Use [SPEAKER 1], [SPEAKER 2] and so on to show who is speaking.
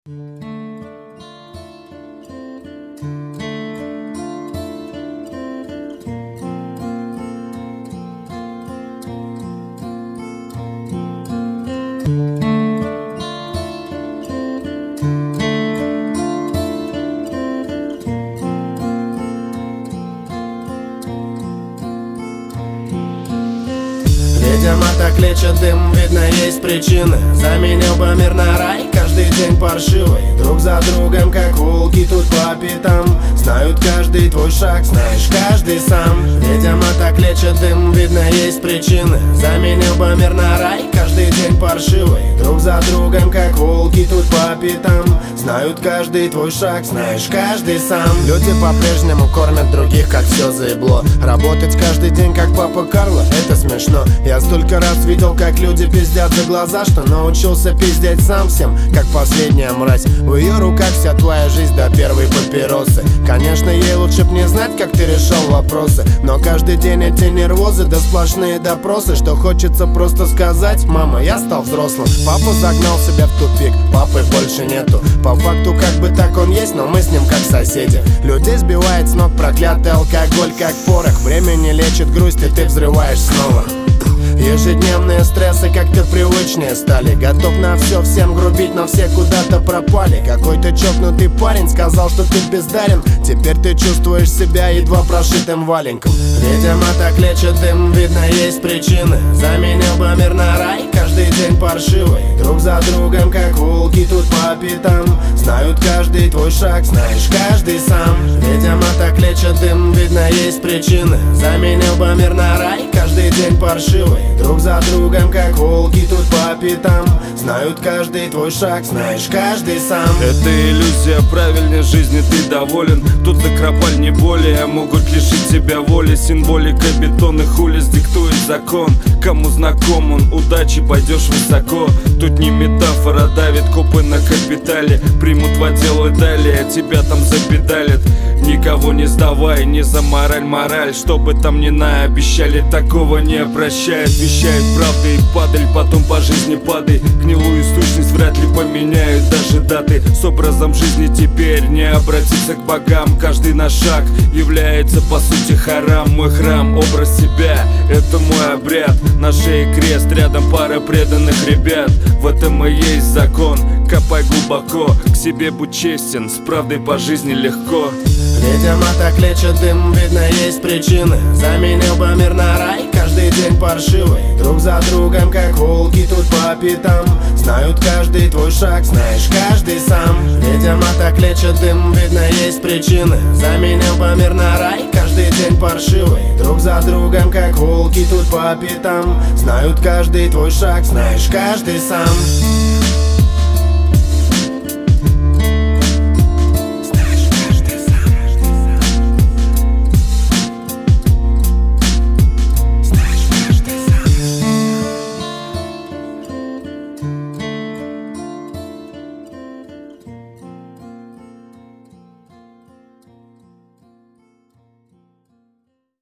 [SPEAKER 1] Видимо, так лечит дым, видно, есть причины. Заменил бы мир на рай, каждый день паршивый. Друг за другом, как волки, тут по пятам. Знают каждый твой шаг, знаешь каждый сам. Видимо, так лечит дым, видно, есть причины. Заменил бы мир на рай, каждый день паршивый. Друг за другом, как волки, тут по пятам. Знают каждый твой шаг, знаешь каждый сам. Люди по-прежнему кормят других, как все заебло. Работать каждый день, как папа Карло, это смешно. Я столько раз видел, как люди пиздят за глаза, что научился пиздеть сам всем, как последняя мразь. В ее руках вся твоя жизнь до первой папиросы. Конечно, ей лучше б не знать, как ты решал вопросы, но каждый день эти нервозы, да сплошные допросы, что хочется просто сказать: мама, я стал взрослым. Папа загнал себя в тупик, папы больше нету. По факту как бы так он есть, но мы с ним как соседи. Людей сбивает с ног проклятый алкоголь, как порох. Время не лечит грусть, и ты взрываешь снова. Ежедневные стрессы как-то привычнее стали. Готов на все, всем грубить, но все куда-то пропали. Какой-то чокнутый парень сказал, что ты бездарен. Теперь ты чувствуешь себя едва прошитым валенком. Видимо, так лечит дым, видно, есть причины. Заменил бы мир на рай, каждый день паршивый. Друг за другом, как волки, тут по пятам. Знают каждый твой шаг, знаешь каждый сам. Видимо, так лечит дым, видно, есть причины. Заменил бы мир на рай, каждый день паршивый. Друг за другом, как волки, тут по пятам. Знают каждый твой шаг, знаешь каждый сам.
[SPEAKER 2] Это иллюзия правильной жизни, ты доволен. Тут закропаль не более, могут лишить тебя воли. Символика бетонных улиц диктует закон. Кому знаком он, удачи, пойдешь высоко. Тут не метафора, давит копы на капитале. Примут в отдел и далее, тебя там запедалят. Никого не сдавай, не за мораль. Что бы там ни наобещали, такого не прощает. Вещает правда и падаль, потом по жизни падай. Гнилую сущность вряд ли поменяют даже даты. С образом жизни теперь не обратиться к богам. Каждый наш шаг является по сути харам. Мой храм, образ себя, это мой обряд. На шее крест, рядом пара преданных ребят. В этом и есть закон, копай глубоко. К себе будь честен, с правдой по жизни легко.
[SPEAKER 1] Видимо, так лечит дым, видно, есть причины. Заменил бы мир на рай, каждый день паршивый. Друг за другом, как волки, тут по пятам. Знают каждый твой шаг, знаешь каждый сам. Видимо, так лечит дым, видно, есть причины. Заменил бы мир на рай, каждый день паршивый. Друг за другом, как волки, тут по пятам. Знают каждый твой шаг, знаешь каждый сам.